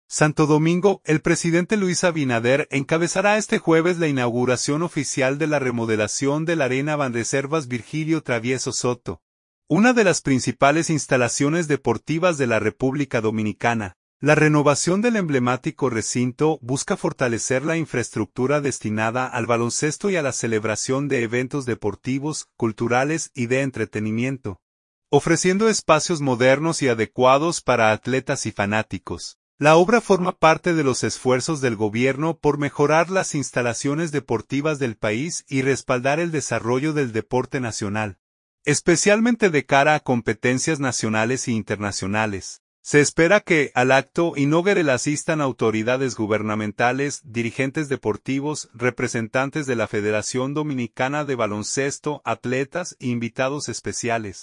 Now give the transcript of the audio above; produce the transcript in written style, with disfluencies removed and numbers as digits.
Santo Domingo, el presidente Luis Abinader encabezará este jueves la inauguración oficial de la remodelación de la Arena Banreservas Virgilio Travieso Soto, una de las principales instalaciones deportivas de la República Dominicana. La renovación del emblemático recinto busca fortalecer la infraestructura destinada al baloncesto y a la celebración de eventos deportivos, culturales y de entretenimiento, ofreciendo espacios modernos y adecuados para atletas y fanáticos. La obra forma parte de los esfuerzos del gobierno por mejorar las instalaciones deportivas del país y respaldar el desarrollo del deporte nacional, especialmente de cara a competencias nacionales e internacionales. Se espera que, al acto inaugural asistan autoridades gubernamentales, dirigentes deportivos, representantes de la Federación Dominicana de Baloncesto, atletas e invitados especiales.